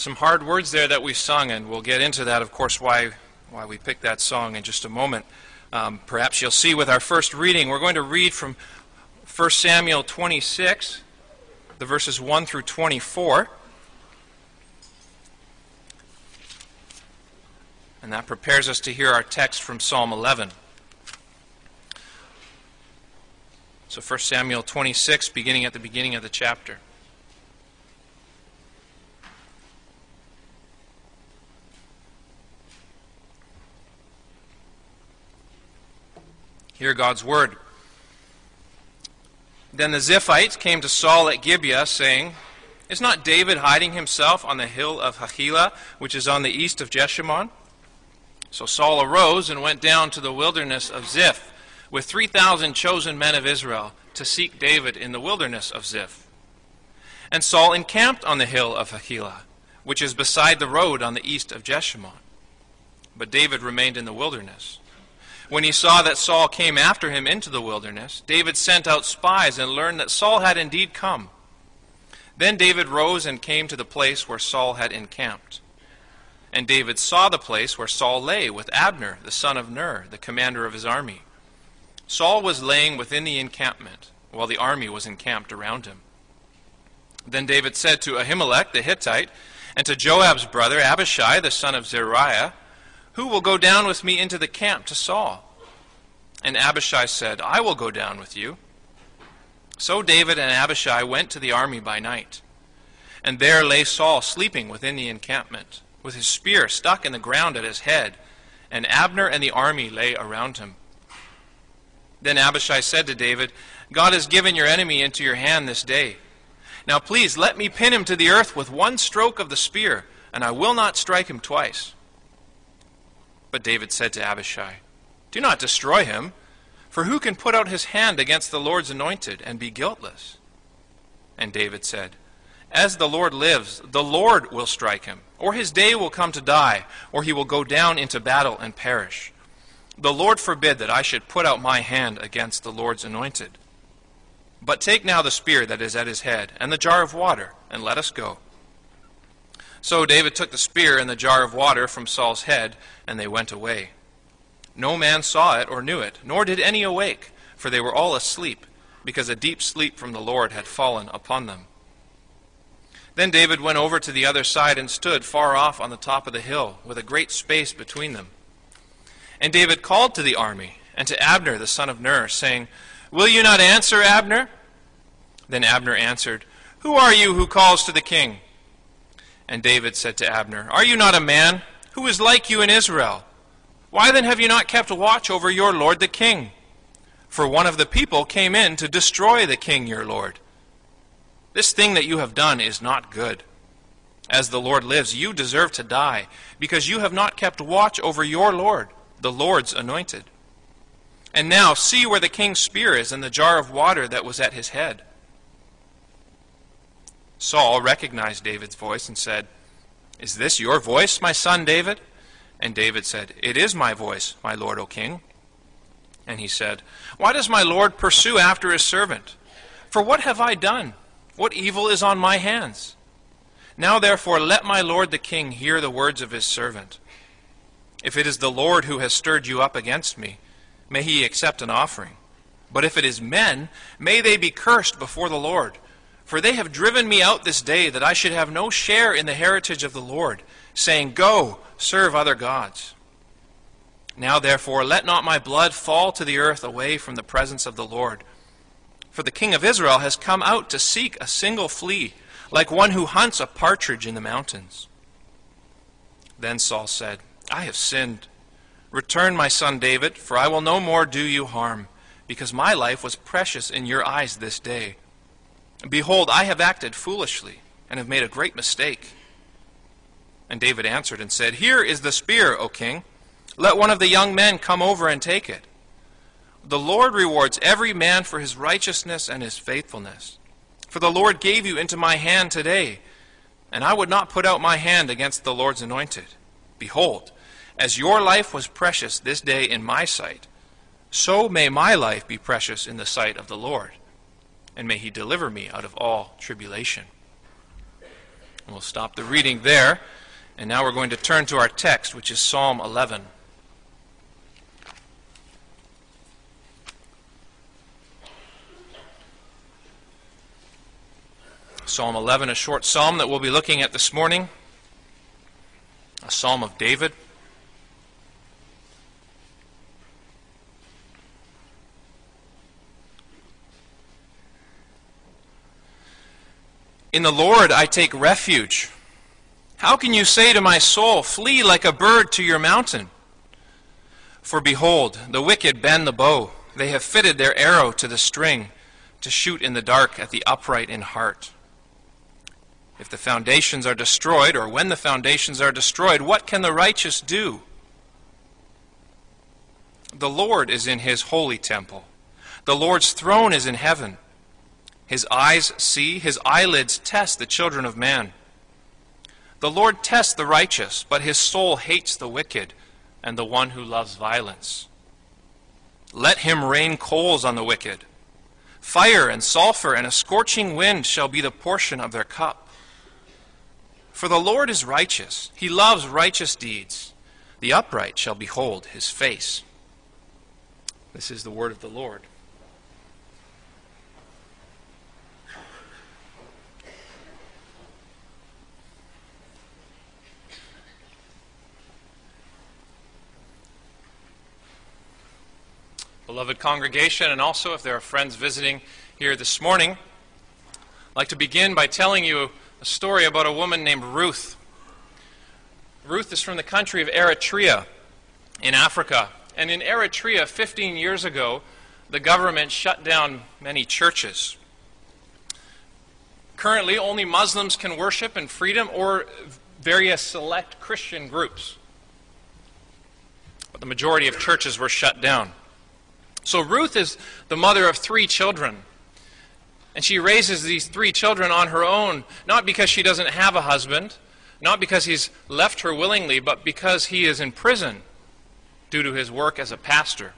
Some hard words there that we sung, and we'll get into that, of course, why we picked that song in just a moment. Perhaps you'll see with our first reading, we're going to read from 1 Samuel 26, the verses 1 through 24. And that prepares us to hear our text from Psalm 11. So 1 Samuel 26, beginning at the beginning of the chapter. Hear God's word. Then the Ziphites came to Saul at Gibeah, saying, "Is not David hiding himself on the hill of Hachilah, which is on the east of Jeshimon?" So Saul arose and went down to the wilderness of Ziph with 3,000 chosen men of Israel to seek David in the wilderness of Ziph. And Saul encamped on the hill of Hachilah, which is beside the road on the east of Jeshimon. But David remained in the wilderness. When he saw that Saul came after him into the wilderness, David sent out spies and learned that Saul had indeed come. Then David rose and came to the place where Saul had encamped. And David saw the place where Saul lay with Abner, the son of Ner, the commander of his army. Saul was laying within the encampment, while the army was encamped around him. Then David said to Ahimelech the Hittite, and to Joab's brother Abishai, the son of Zeruiah, "Who will go down with me into the camp to Saul?" And Abishai said, "I will go down with you." So David and Abishai went to the army by night. And there lay Saul sleeping within the encampment, with his spear stuck in the ground at his head, and Abner and the army lay around him. Then Abishai said to David, "God has given your enemy into your hand this day. Now please let me pin him to the earth with one stroke of the spear, and I will not strike him twice." But David said to Abishai, "Do not destroy him, for who can put out his hand against the Lord's anointed and be guiltless?" And David said, "As the Lord lives, the Lord will strike him, or his day will come to die, or he will go down into battle and perish. The Lord forbid that I should put out my hand against the Lord's anointed. But take now the spear that is at his head, and the jar of water, and let us go." So David took the spear and the jar of water from Saul's head, and they went away. No man saw it or knew it, nor did any awake, for they were all asleep, because a deep sleep from the Lord had fallen upon them. Then David went over to the other side and stood far off on the top of the hill, with a great space between them. And David called to the army, and to Abner the son of Ner, saying, "Will you not answer, Abner?" Then Abner answered, "Who are you who calls to the king?" And David said to Abner, "Are you not a man? Who is like you in Israel? Why then have you not kept watch over your lord the king? For one of the people came in to destroy the king your lord. This thing that you have done is not good. As the Lord lives, you deserve to die, because you have not kept watch over your lord, the Lord's anointed. And now see where the king's spear is and the jar of water that was at his head." Saul recognized David's voice and said, "Is this your voice, my son David?" And David said, "It is my voice, my lord, O king." And he said, "Why does my lord pursue after his servant? For what have I done? What evil is on my hands? Now therefore let my lord the king hear the words of his servant. If it is the Lord who has stirred you up against me, may he accept an offering. But if it is men, may they be cursed before the Lord. For they have driven me out this day, that I should have no share in the heritage of the Lord, saying, 'Go, serve other gods.' Now therefore let not my blood fall to the earth away from the presence of the Lord. For the king of Israel has come out to seek a single flea, like one who hunts a partridge in the mountains." Then Saul said, "I have sinned. Return, my son David, for I will no more do you harm, because my life was precious in your eyes this day. Behold, I have acted foolishly, and have made a great mistake." And David answered and said, "Here is the spear, O king. Let one of the young men come over and take it. The Lord rewards every man for his righteousness and his faithfulness. For the Lord gave you into my hand today, and I would not put out my hand against the Lord's anointed. Behold, as your life was precious this day in my sight, so may my life be precious in the sight of the Lord, and may he deliver me out of all tribulation." We'll stop the reading there, and now we're going to turn to our text, which is Psalm 11. Psalm 11, a short psalm that we'll be looking at this morning, a psalm of David. In the Lord I take refuge. How can you say to my soul, flee like a bird to your mountain? For behold, the wicked bend the bow. They have fitted their arrow to the string to shoot in the dark at the upright in heart. If the foundations are destroyed, or when the foundations are destroyed, what can the righteous do? The Lord is in his holy temple. The Lord's throne is in heaven. His eyes see, his eyelids test the children of man. The Lord tests the righteous, but his soul hates the wicked and the one who loves violence. Let him rain coals on the wicked. Fire and sulfur and a scorching wind shall be the portion of their cup. For the Lord is righteous. He loves righteous deeds. The upright shall behold his face. This is the word of the Lord. Beloved congregation, and also if there are friends visiting here this morning, I'd like to begin by telling you a story about a woman named Ruth. Ruth is from the country of Eritrea in Africa. And in Eritrea, 15 years ago, the government shut down many churches. Currently, only Muslims can worship in freedom, or various select Christian groups. But the majority of churches were shut down. So Ruth is the mother of 3 children. And she raises these 3 children on her own, not because she doesn't have a husband, not because he's left her willingly, but because he is in prison due to his work as a pastor.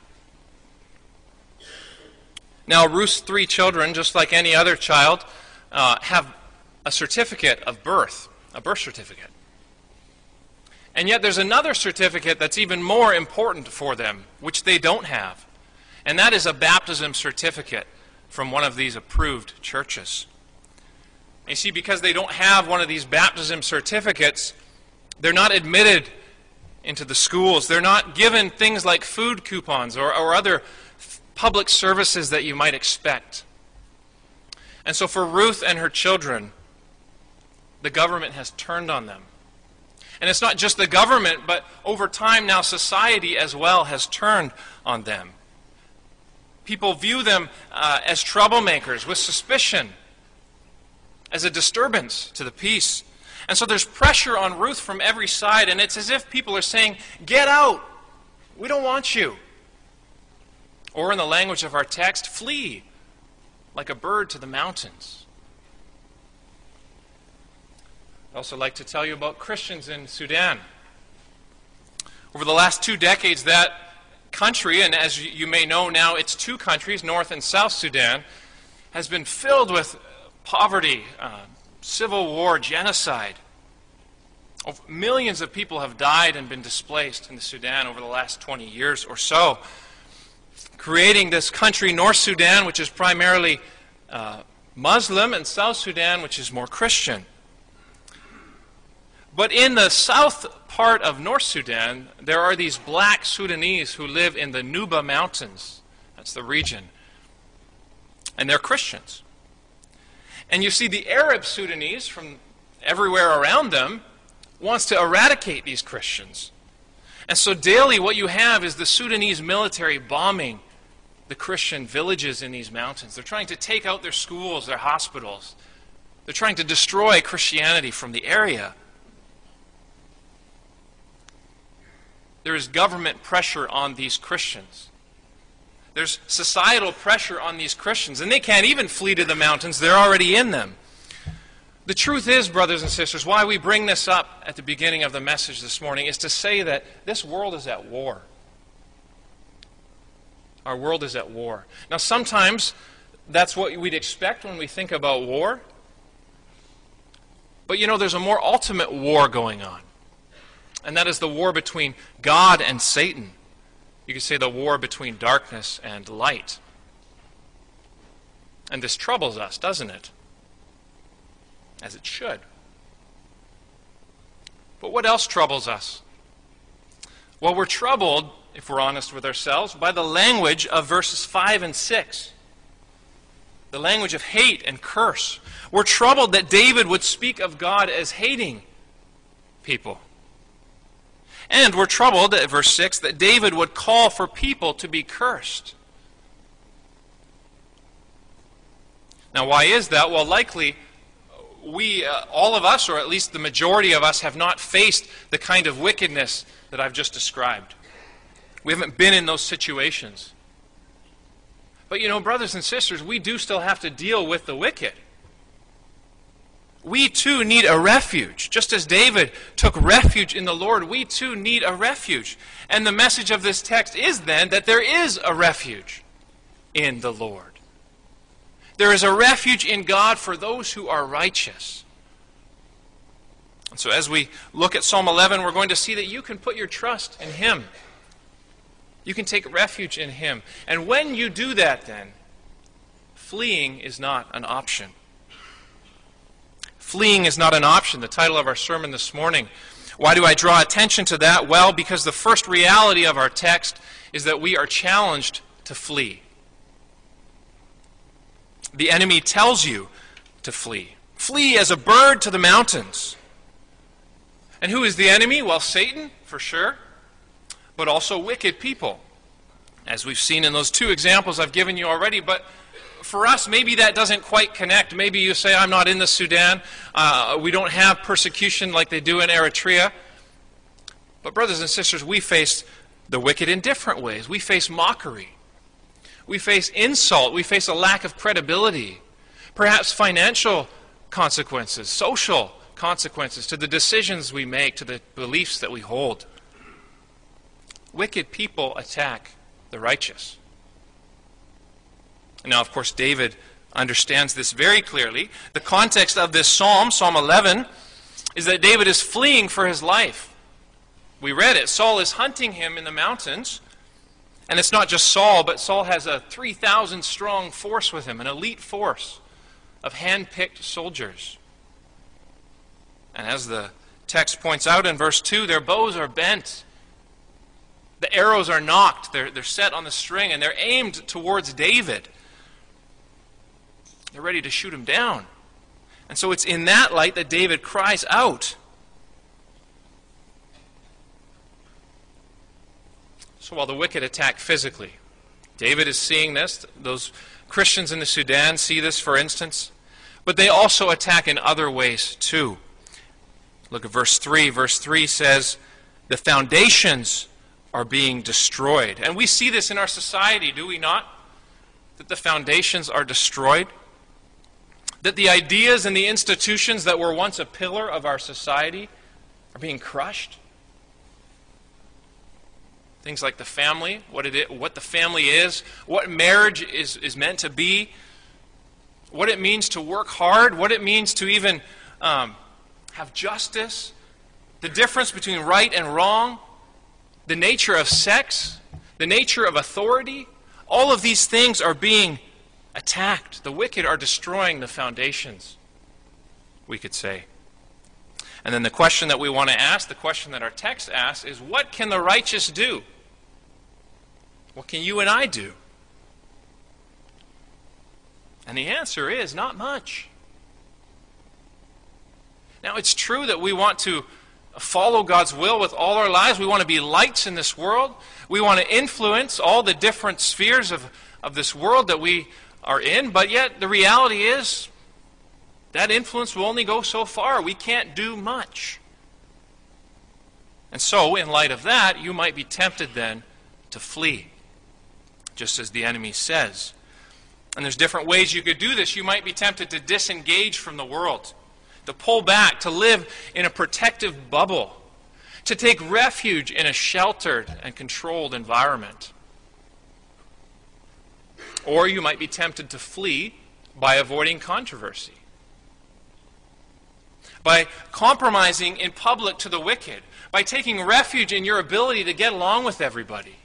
Now, Ruth's 3 children, just like any other child, have a certificate of birth, a birth certificate. And yet there's another certificate that's even more important for them, which they don't have. And that is a baptism certificate from one of these approved churches. You see, because they don't have one of these baptism certificates, they're not admitted into the schools. They're not given things like food coupons or other public services that you might expect. And so for Ruth and her children, the government has turned on them. And it's not just the government, but over time now society as well has turned on them. People view them as troublemakers with suspicion, as a disturbance to the peace. And so there's pressure on Ruth from every side, and it's as if people are saying, get out! We don't want you. Or in the language of our text, flee like a bird to the mountains. I'd also like to tell you about Christians in Sudan. Over the last 2 decades, that country, and as you may know now, it's 2 countries, North and South Sudan, has been filled with poverty, civil war, genocide. Millions of people have died and been displaced in the Sudan over the last 20 years or so, creating this country, North Sudan, which is primarily Muslim, and South Sudan, which is more Christian. But in the south part of North Sudan, there are these black Sudanese who live in the Nuba Mountains. That's the region. And they're Christians. And you see, the Arab Sudanese from everywhere around them wants to eradicate these Christians. And so daily what you have is the Sudanese military bombing the Christian villages in these mountains. They're trying to take out their schools, their hospitals. They're trying to destroy Christianity from the area. There is government pressure on these Christians. There's societal pressure on these Christians, and they can't even flee to the mountains. They're already in them. The truth is, brothers and sisters, why we bring this up at the beginning of the message this morning is to say that this world is at war. Our world is at war. Now, sometimes that's what we'd expect when we think about war. But you know, there's a more ultimate war going on. And that is the war between God and Satan. You could say the war between darkness and light. And this troubles us, doesn't it? As it should. But what else troubles us? Well, we're troubled, if we're honest with ourselves, by the language of verses 5 and 6. The language of hate and curse. We're troubled that David would speak of God as hating people. And we're troubled, at verse 6, that David would call for people to be cursed. Now, why is that? Well, likely we, all of us, or at least the majority of us, have not faced the kind of wickedness that I've just described. We haven't been in those situations. But you know, brothers and sisters, we do still have to deal with the wicked. We too need a refuge. Just as David took refuge in the Lord, we too need a refuge. And the message of this text is then that there is a refuge in the Lord. There is a refuge in God for those who are righteous. And so as we look at Psalm 11, we're going to see that you can put your trust in Him. You can take refuge in Him. And when you do that then, fleeing is not an option. Fleeing is not an option, the title of our sermon this morning. Why do I draw attention to that? Well, because the first reality of our text is that we are challenged to flee. The enemy tells you to flee. Flee as a bird to the mountains. And who is the enemy? Well, Satan, for sure, but also wicked people, as we've seen in those two examples I've given you already. But for us, maybe that doesn't quite connect. Maybe you say, I'm not in the Sudan. We don't have persecution like they do in Eritrea. But brothers and sisters, we face the wicked in different ways. We face mockery. We face insult. We face a lack of credibility. Perhaps financial consequences, social consequences to the decisions we make, to the beliefs that we hold. Wicked people attack the righteous. Now, of course, David understands this very clearly. The context of this psalm, Psalm 11, is that David is fleeing for his life. We read it. Saul is hunting him in the mountains. And it's not just Saul, but Saul has a 3,000 strong force with him, an elite force of hand-picked soldiers. And as the text points out in verse 2, their bows are bent. The arrows are nocked. They're set on the string, and they're aimed towards David. They're ready to shoot him down. And so it's in that light that David cries out. So while the wicked attack physically, David is seeing this. Those Christians in the Sudan see this, for instance. But they also attack in other ways too. Look at verse 3. Verse 3 says, the foundations are being destroyed. And we see this in our society, do we not? That the foundations are destroyed. That the ideas and the institutions that were once a pillar of our society are being crushed. Things like the family, what the family is, what marriage is meant to be, what it means to work hard, what it means to even have justice, the difference between right and wrong, the nature of sex, the nature of authority. All of these things are being attacked. The wicked are destroying the foundations, we could say. And then the question that we want to ask, the question that our text asks, is what can the righteous do? What can you and I do? And the answer is not much. Now, it's true that we want to follow God's will with all our lives. We want to be lights in this world. We want to influence all the different spheres of this world that we are in. But yet, the reality is that influence will only go so far. We can't do much. And so, in light of that, you might be tempted then to flee, just as the enemy says. And there's different ways you could do this. You might be tempted to disengage from the world, to pull back, to live in a protective bubble, to take refuge in a sheltered and controlled environment. Or you might be tempted to flee by avoiding controversy. by compromising in public to the wicked, by taking refuge in your ability to get along with everybody.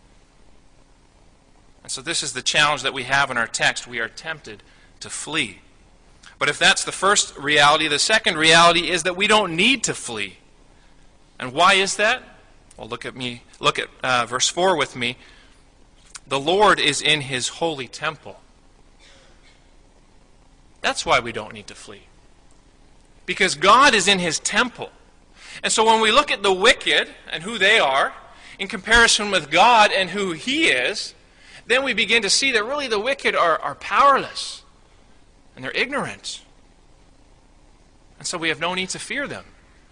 And so this is the challenge that we have in our text. We are tempted to flee. But if that's the first reality, the second reality is that we don't need to flee. And why is that? Well, look at verse 4 with me. The Lord is in his holy temple. That's why we don't need to flee. Because God is in his temple. And so when we look at the wicked and who they are, in comparison with God and who he is, then we begin to see that really the wicked are powerless. And they're ignorant. And so we have no need to fear them.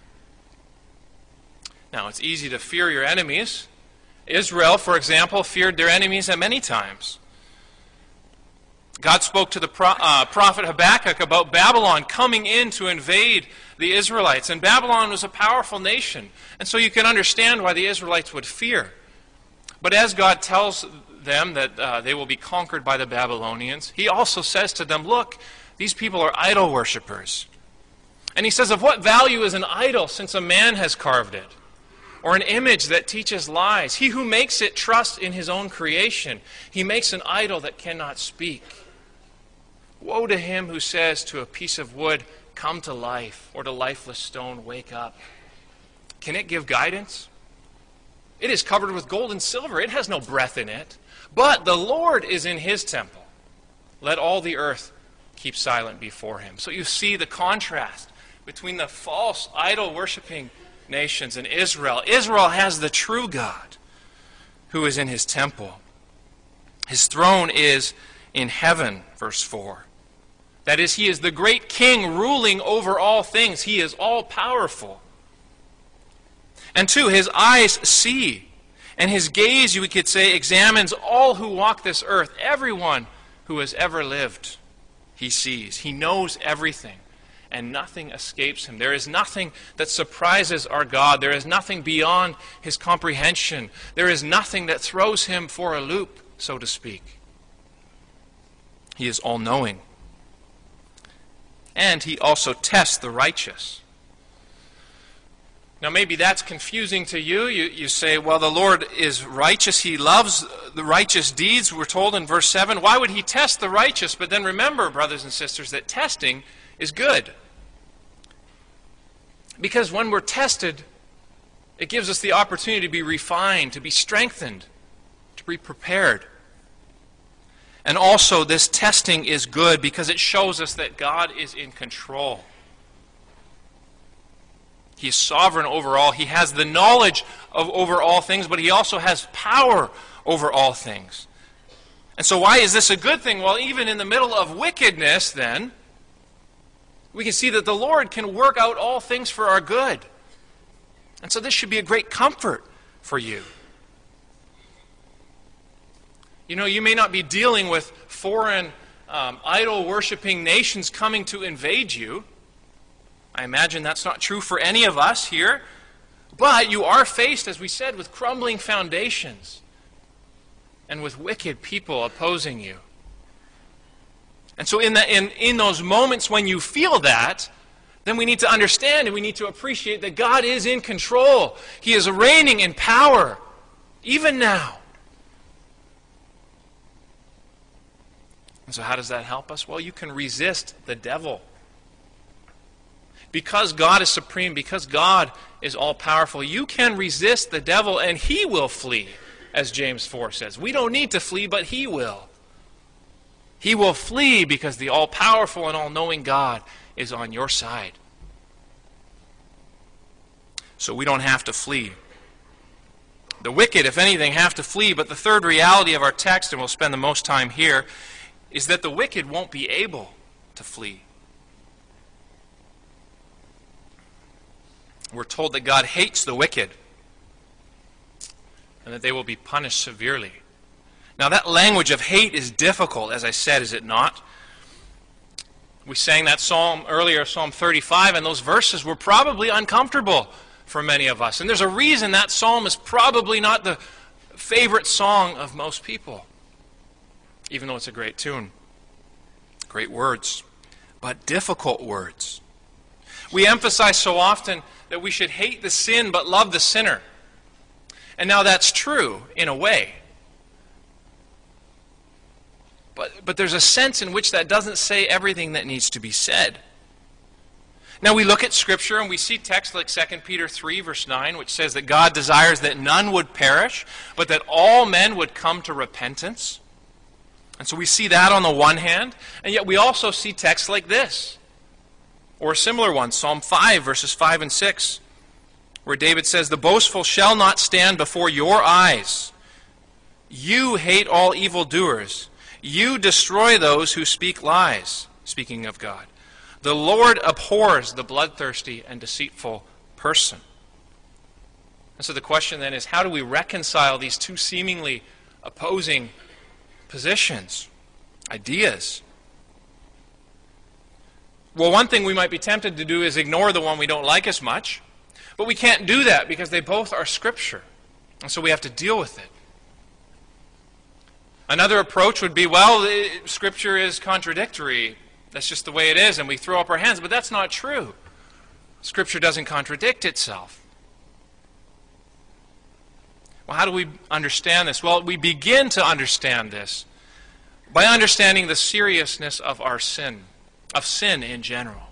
Now, it's easy to fear your enemies. Israel, for example, feared their enemies at many times. God spoke to the prophet Habakkuk about Babylon coming in to invade the Israelites. And Babylon was a powerful nation. And so you can understand why the Israelites would fear. But as God tells them that they will be conquered by the Babylonians, he also says to them, look, these people are idol worshippers. And he says, of what value is an idol since a man has carved it? Or an image that teaches lies? He who makes it trusts in his own creation. He makes an idol that cannot speak. Woe to him who says to a piece of wood, come to life, or to lifeless stone, wake up. Can it give guidance? It is covered with gold and silver. It has no breath in it. But the Lord is in his temple. Let all the earth keep silent before him. So you see the contrast between the false idol-worshipping nations and Israel. Israel has the true God who is in his temple. His throne is in heaven, verse 4. That is, he is the great king ruling over all things. He is all-powerful. And 2, his eyes see, and his gaze, we could say, examines all who walk this earth. Everyone who has ever lived, he sees. He knows everything, and nothing escapes him. There is nothing that surprises our God. There is nothing beyond his comprehension. There is nothing that throws him for a loop, so to speak. He is all-knowing. And he also tests the righteous. Now maybe that's confusing to you. You say, well, the Lord is righteous. He loves the righteous deeds, we're told in verse 7. Why would he test the righteous? But then remember, brothers and sisters, that testing is good. Because when we're tested, it gives us the opportunity to be refined, to be strengthened, to be prepared. And also, this testing is good because it shows us that God is in control. He is sovereign over all. He has the knowledge over all things, but he also has power over all things. And so why is this a good thing? Well, even in the middle of wickedness, then, we can see that the Lord can work out all things for our good. And so this should be a great comfort for you. You know, you may not be dealing with foreign idol-worshipping nations coming to invade you. I imagine that's not true for any of us here. But you are faced, as we said, with crumbling foundations and with wicked people opposing you. And so in those moments when you feel that, then we need to understand and we need to appreciate that God is in control. He is reigning in power, even now. And so how does that help us? Well, you can resist the devil. Because God is supreme, because God is all-powerful, you can resist the devil and he will flee, as James 4 says. We don't need to flee, but he will. He will flee because the all-powerful and all-knowing God is on your side. So we don't have to flee. The wicked, if anything, have to flee, but the third reality of our text, and we'll spend the most time here, is that the wicked won't be able to flee. We're told that God hates the wicked and that they will be punished severely. Now that language of hate is difficult, as I said, is it not? We sang that psalm earlier, Psalm 35, and those verses were probably uncomfortable for many of us. And there's a reason that psalm is probably not the favorite song of most people, even though it's a great tune. Great words, but difficult words. We emphasize so often that we should hate the sin but love the sinner. And now that's true, in a way. But there's a sense in which that doesn't say everything that needs to be said. Now we look at Scripture and we see texts like 2 Peter 3, verse 9, which says that God desires that none would perish, but that all men would come to repentance. And so we see that on the one hand, and yet we also see texts like this, or a similar one, Psalm 5, verses 5 and 6, where David says, "The boastful shall not stand before your eyes. You hate all evildoers. You destroy those who speak lies," speaking of God. "The Lord abhors the bloodthirsty and deceitful person." And so the question then is, how do we reconcile these two seemingly opposing positions, ideas? Well, one thing we might be tempted to do is ignore the one we don't like as much, but we can't do that because they both are Scripture, and so we have to deal with it. Another approach would be, well, Scripture is contradictory. That's just the way it is, and we throw up our hands. But that's not true. Scripture doesn't contradict itself. Well, how do we understand this? Well, we begin to understand this by understanding the seriousness of our sin in general.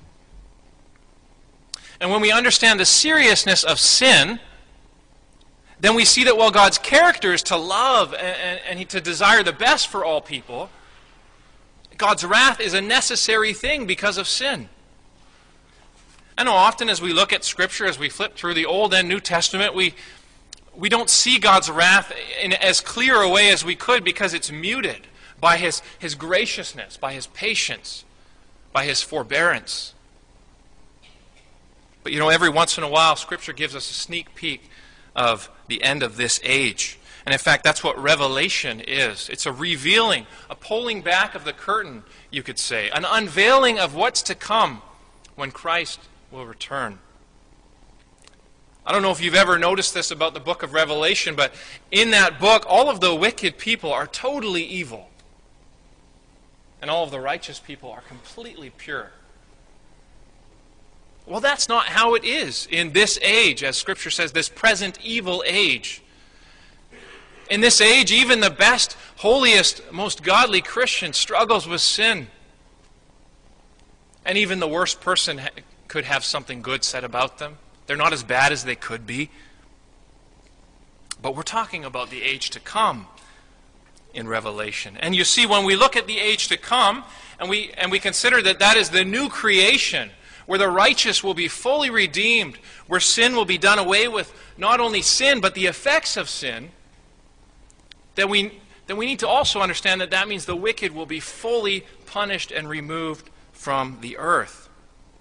And when we understand the seriousness of sin, then we see that while God's character is to love and to desire the best for all people, God's wrath is a necessary thing because of sin. I know often as we look at Scripture, as we flip through the Old and New Testament, we don't see God's wrath in as clear a way as we could because it's muted by His graciousness, by His patience, by His forbearance. But every once in a while, Scripture gives us a sneak peek of the end of this age. And in fact, that's what Revelation is. It's a revealing, a pulling back of the curtain, you could say, an unveiling of what's to come when Christ will return. I don't know if you've ever noticed this about the book of Revelation, but in that book, all of the wicked people are totally evil. And all of the righteous people are completely pure. Well, that's not how it is in this age, as Scripture says, this present evil age. In this age, even the best, holiest, most godly Christian struggles with sin. And even the worst person could have something good said about them. They're not as bad as they could be. But we're talking about the age to come in Revelation. And you see, when we look at the age to come, and we consider that is the new creation, where the righteous will be fully redeemed, where sin will be done away with, not only sin, but the effects of sin, then we need to also understand that means the wicked will be fully punished and removed from the earth.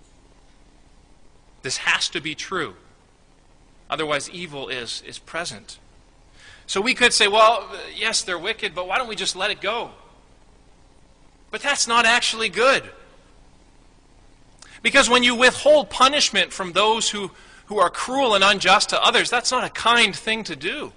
This has to be true. Otherwise, evil is present. So we could say, well, yes, they're wicked, but why don't we just let it go? But that's not actually good. Because when you withhold punishment from those who are cruel and unjust to others, that's not a kind thing to do.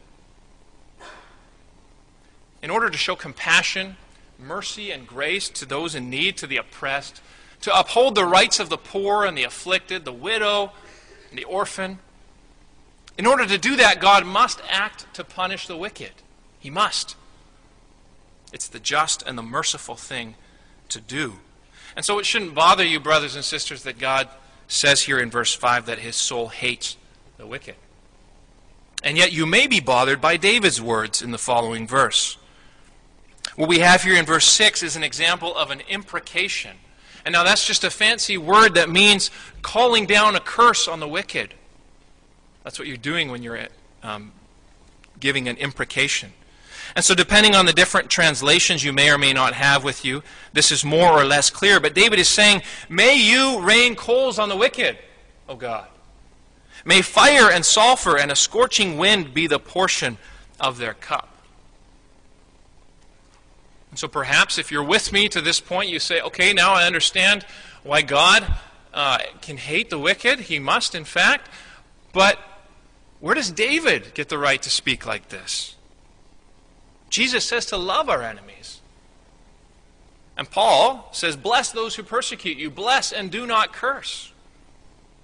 In order to show compassion, mercy, and grace to those in need, to the oppressed, to uphold the rights of the poor and the afflicted, the widow and the orphan, in order to do that, God must act to punish the wicked. He must. It's the just and the merciful thing to do. And so it shouldn't bother you, brothers and sisters, that God says here in verse 5 that His soul hates the wicked. And yet you may be bothered by David's words in the following verse. What we have here in verse 6 is an example of an imprecation. And now that's just a fancy word that means calling down a curse on the wicked. That's what you're doing when you're giving an imprecation. And so depending on the different translations you may or may not have with you, this is more or less clear. But David is saying, may you rain coals on the wicked, O God. May fire and sulfur and a scorching wind be the portion of their cup. And so perhaps if you're with me to this point, you say, okay, now I understand why God can hate the wicked. He must, in fact. But where does David get the right to speak like this? Jesus says to love our enemies. And Paul says, bless those who persecute you. Bless and do not curse.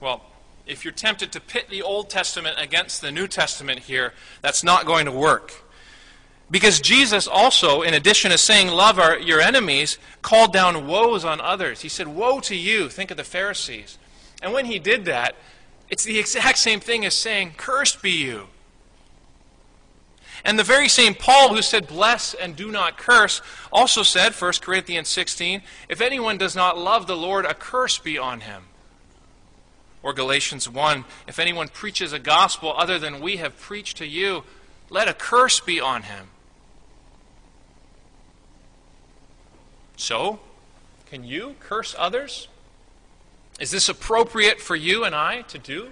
Well, if you're tempted to pit the Old Testament against the New Testament here, that's not going to work. Because Jesus also, in addition to saying, love your enemies, called down woes on others. He said, woe to you. Think of the Pharisees. And when he did that, it's the exact same thing as saying, cursed be you. And the very same Paul who said, bless and do not curse, also said, 1 Corinthians 16, if anyone does not love the Lord, a curse be on him. Or Galatians 1, if anyone preaches a gospel other than we have preached to you, let a curse be on him. So, can you curse others? Is this appropriate for you and I to do?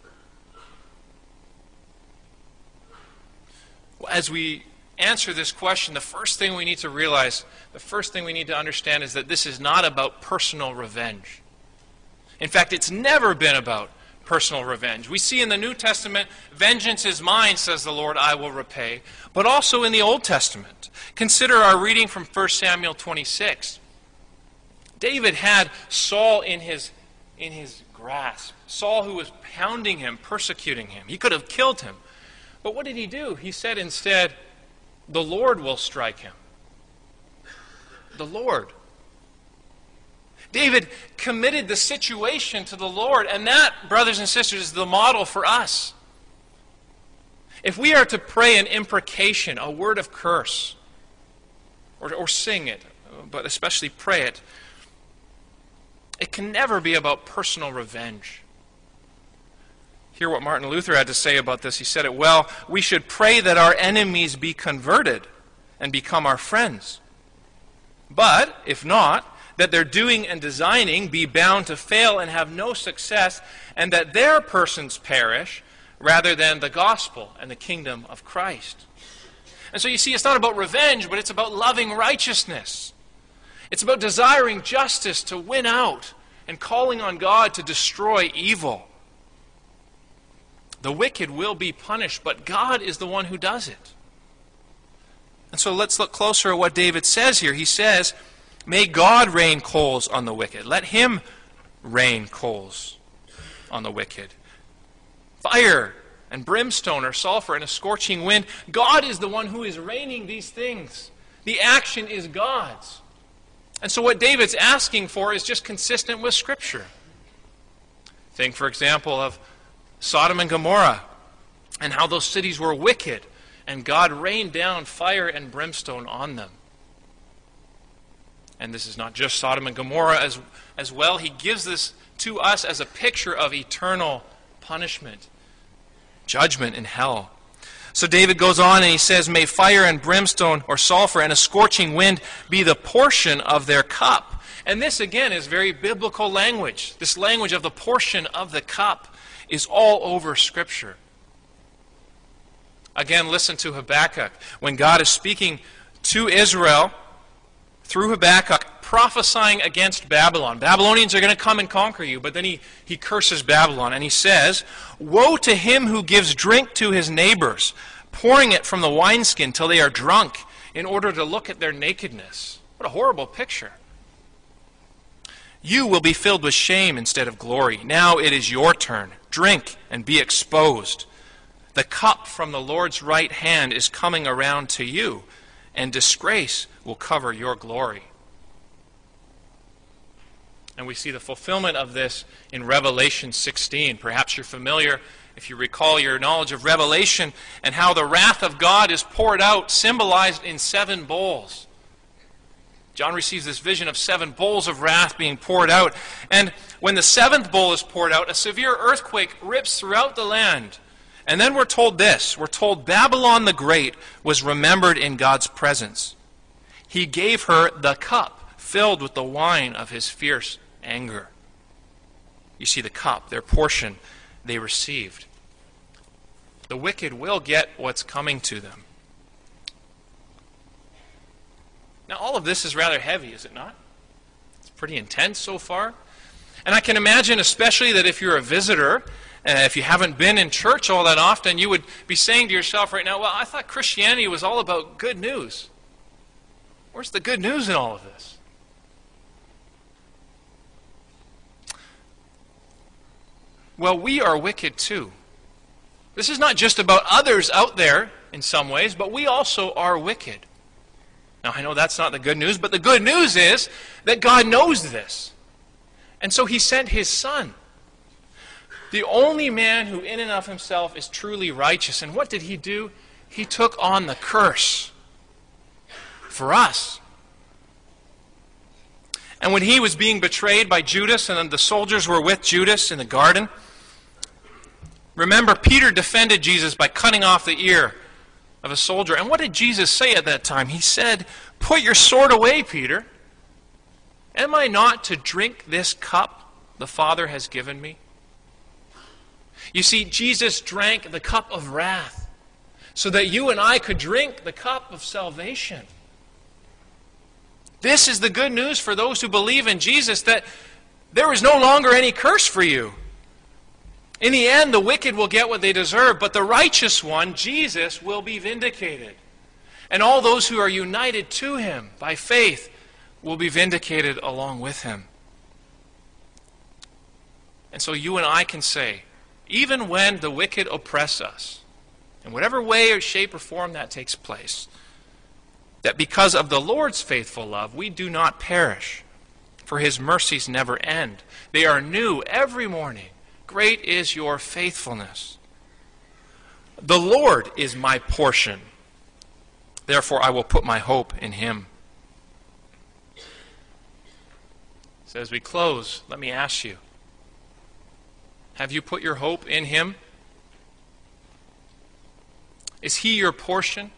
As we answer this question, the first thing we need to realize, the first thing we need to understand is that this is not about personal revenge. In fact, it's never been about personal revenge. We see in the New Testament, vengeance is mine, says the Lord, I will repay. But also in the Old Testament. Consider our reading from 1 Samuel 26. David had Saul in his grasp. Saul who was pounding him, persecuting him. He could have killed him. But what did he do? He said instead, the Lord will strike him. The Lord. David committed the situation to the Lord, and that, brothers and sisters, is the model for us. If we are to pray an imprecation, a word of curse, or sing it, but especially pray it, it can never be about personal revenge. Hear what Martin Luther had to say about this. He said it well. We should pray that our enemies be converted and become our friends. But, if not, that their doing and designing be bound to fail and have no success, and that their persons perish, rather than the gospel and the kingdom of Christ. And so you see, it's not about revenge, but it's about loving righteousness. It's about desiring justice to win out and calling on God to destroy evil. The wicked will be punished, but God is the one who does it. And so let's look closer at what David says here. He says, may God rain coals on the wicked. Let him rain coals on the wicked. Fire and brimstone or sulfur and a scorching wind. God is the one who is raining these things. The action is God's. And so what David's asking for is just consistent with Scripture. Think, for example, of Sodom and Gomorrah and how those cities were wicked and God rained down fire and brimstone on them. And this is not just Sodom and Gomorrah as well. He gives this to us as a picture of eternal punishment, judgment in hell. So David goes on and he says, may fire and brimstone or sulfur and a scorching wind be the portion of their cup. And this again is very biblical language. This language of the portion of the cup is all over Scripture. Again, listen to Habakkuk. When God is speaking to Israel through Habakkuk, prophesying against Babylon. Babylonians are going to come and conquer you, but then he curses Babylon, and he says, woe to him who gives drink to his neighbors, pouring it from the wineskin till they are drunk, in order to look at their nakedness. What a horrible picture. You will be filled with shame instead of glory. Now it is your turn. Drink and be exposed. The cup from the Lord's right hand is coming around to you, and disgrace will cover your glory. And we see the fulfillment of this in Revelation 16. Perhaps you're familiar, if you recall your knowledge of Revelation, and how the wrath of God is poured out, symbolized in 7 bowls. John receives this vision of 7 bowls of wrath being poured out. And when the 7th bowl is poured out, a severe earthquake rips throughout the land. And then we're told this. We're told Babylon the Great was remembered in God's presence. He gave her the cup filled with the wine of his fierce anger. You see, the cup, their portion, they received. The wicked will get what's coming to them. Now, all of this is rather heavy, is it not? It's pretty intense so far. And I can imagine, especially, that if you're a visitor, if you haven't been in church all that often, you would be saying to yourself right now, well, I thought Christianity was all about good news. Where's the good news in all of this? well, we are wicked too. This is not just about others out there in some ways, but we also are wicked. Now, I know that's not the good news, but the good news is that God knows this. And so he sent his Son, the only man who in and of himself is truly righteous. And what did he do? He took on the curse for us. And when he was being betrayed by Judas, and the soldiers were with Judas in the garden, remember, Peter defended Jesus by cutting off the ear of a soldier. And what did Jesus say at that time? He said, "Put your sword away, Peter. Am I not to drink this cup the Father has given me?" You see, Jesus drank the cup of wrath so that you and I could drink the cup of salvation. This is the good news for those who believe in Jesus, that there is no longer any curse for you. In the end, the wicked will get what they deserve, but the righteous one, Jesus, will be vindicated. And all those who are united to him by faith will be vindicated along with him. And so you and I can say, even when the wicked oppress us, in whatever way or shape or form that takes place, that because of the Lord's faithful love, we do not perish, for his mercies never end. They are new every morning. Great is your faithfulness. The Lord is my portion. Therefore I will put my hope in him. So as we close, let me ask you, have you put your hope in him? Is he your portion?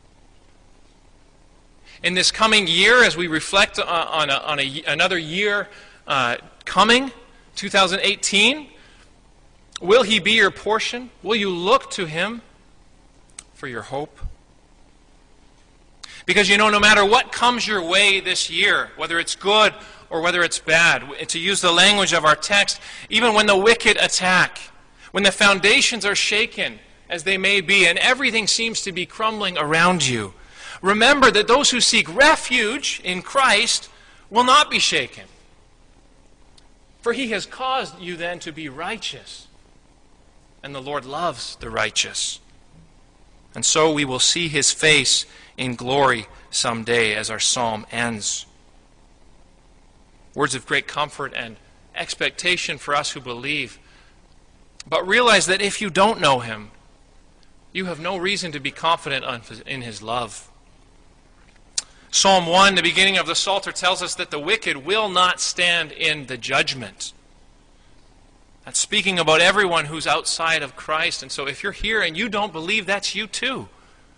In this coming year, as we reflect on another year coming, 2018, will he be your portion? Will you look to him for your hope? Because you know, no matter what comes your way this year, whether it's good or whether it's bad, to use the language of our text, even when the wicked attack, when the foundations are shaken, as they may be, and everything seems to be crumbling around you, remember that those who seek refuge in Christ will not be shaken. For he has caused you then to be righteous. And the Lord loves the righteous. And so we will see his face in glory someday as our psalm ends. Words of great comfort and expectation for us who believe. But realize that if you don't know him, you have no reason to be confident in his love. Psalm 1, the beginning of the Psalter, tells us that the wicked will not stand in the judgment. That's speaking about everyone who's outside of Christ. And so if you're here and you don't believe, that's you too.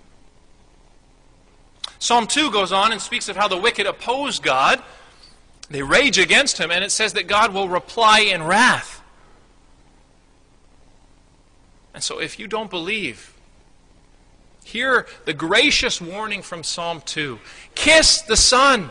Psalm 2 goes on and speaks of how the wicked oppose God. They rage against him, and it says that God will reply in wrath. And so if you don't believe, hear the gracious warning from Psalm 2. Kiss the Son.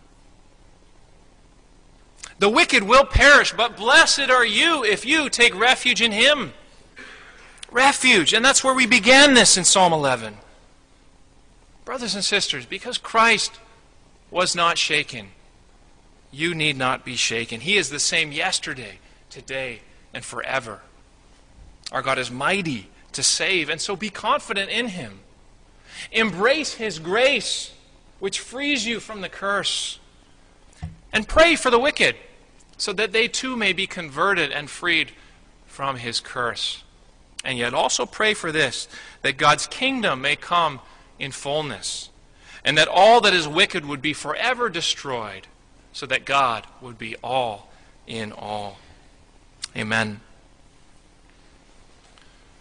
The wicked will perish, but blessed are you if you take refuge in him. Refuge. And that's where we began this in Psalm 11. Brothers and sisters, because Christ was not shaken, you need not be shaken. He is the same yesterday, today, and forever. Our God is mighty to save, and so be confident in him. Embrace his grace, which frees you from the curse. And pray for the wicked, so that they too may be converted and freed from his curse. And yet also pray for this, that God's kingdom may come in fullness, and that all that is wicked would be forever destroyed, so that God would be all in all. Amen.